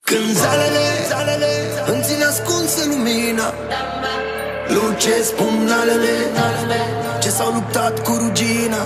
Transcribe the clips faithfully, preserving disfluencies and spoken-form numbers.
Când zalele, zalele îmi țin ascunsă lumina, lucesc pumnalele ce s-au luptat cu rugina.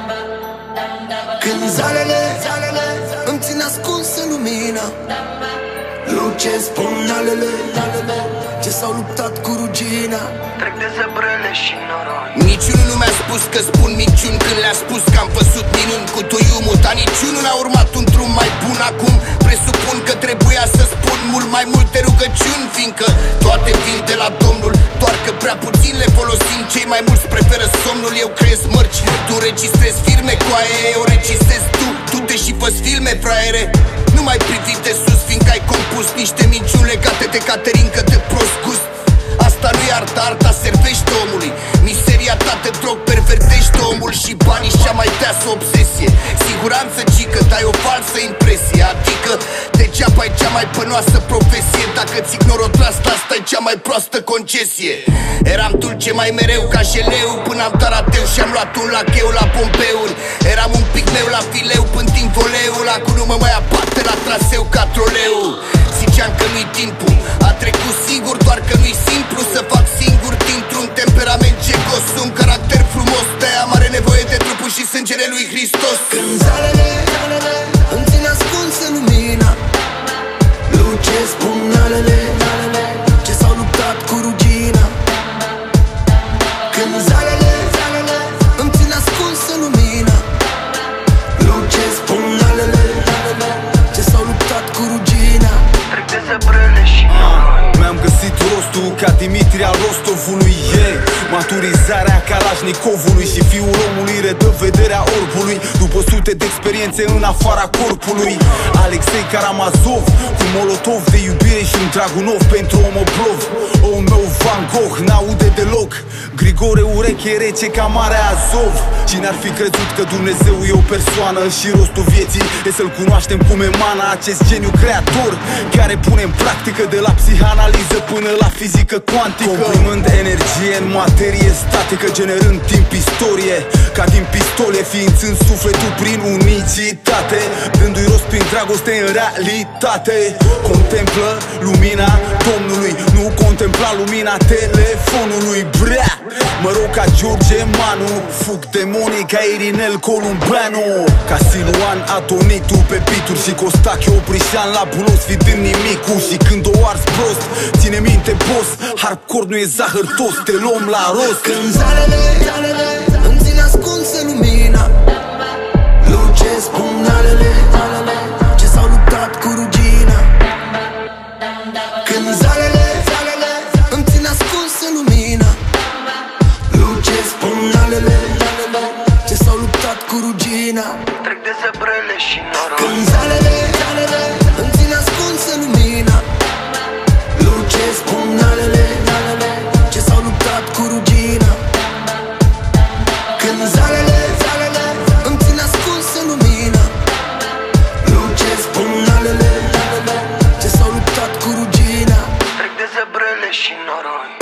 Când zalele, zalele îmi țin ascunsă lumina, lucesc pumnalele ce s-au luptat cu rugina. Trec de zăbrele și noroi. Niciunul nu mi-a spus că spun minciuni când le-a spus că am văzut minuni cu tuiumul. Dar niciunul n-a urmat un drum mai bun acum. Presupun că trebuia să spun mult mai multe rugăciuni, fiindcă toate vin de la Domnul, doar că prea puțin le folosim. Cei mai mulți preferă somnul, eu creez mărci, tu registrezi firme cu aia, eu registrez tu. Tu te și fă-ți filme, fraiere. Nu mai privi de sus, fiindcă ai compus niște minciuni legate de caterincă de prost gust. Asta nu-i arta, arta servește omului. Miseria ta te drog, pervertește omul. Și banii și-a mai deasă obsesie. Siguranță, cică, dai o falsă impresie. Adică degeaba ai cea mai pănoasă profesie. Dacă-ți ignori o treastă, asta-i cea mai proastă concesie. Eram dulce mai mereu ca jeleu, până am dat ateu și-am luat un lacheu la pompeuri. Eram un pic meu la fileu, pântind voleul. Acum nu mă mai aparte la traseu ca troleu. Ziceam că nu-i timpul, a trecut sigur, doar că nu-i simplu să fac singur dintr-un temperament cecos. Un caracter frumos, de-aia am are nevoie de trupul și sângele lui Hristos. Când zalele, zalele îmi țin ascunsă lumina, lucesc pumnalele ce s-au luptat cu rugina. Când zalele, zalele îmi țin ascunsă lumina, lucesc pumnalele ce s-au luptat cu rugina. Trec de zăbrele și noroi. Mi-am găsit rostul ca Dimitri al Rostovului, yeah. Maturizarea Kalashnikovului și fiul omului redă vederea orbului. După sute de experiențe în afara corpului, Alexei Karamazov cu Molotov de iubire și un Dragunov pentru Omoblov. Oh, meu Van Gogh n-aude deloc, Grigore ureche rece ca Marea Azov. Cine ar fi crezut că Dumnezeu e o persoană și rostul vieții e să-L cunoaștem cum emana acest geniu creator, care pune în practică de la psihanaliză până la fizică cuantică, comprimând energie în materie statică, generând timp istorie, ca din pistole, ființând sufletul prin unicitate, dându-i rost prin dragoste în realitate. Contemplă lumina Domnului, nu contempla lumina telefonului. Brea, mă rog ca George Manu, fug demonii ca Irinel Columbeanu, ca Siluan Adonitu pe bituri și Costache Oprișan la bulos fidând nimicul. Și când o arzi prost, ține minte boss, hardcore nu e zahăr tost, te luăm la rost. Când zalele, zalele îmi țin ascunsă lumina, lucesc pumnalele ce s-au luptat cu rugina. Când zalele, zalele îmi țin ascunsă lumina, lucesc pumnalele ce s-au luptat cu rugina. Trec de zăbrele și noroi. Când zalele, zalele îmi țin ascunsă lumina, lucesc pumnalele ce s-au luptat cu rugina. Când zalele, zalele îmi țin ascunsă lumina, lucesc pumnalele ce s-au luptat cu rugina. Trec de zăbrele și noroi.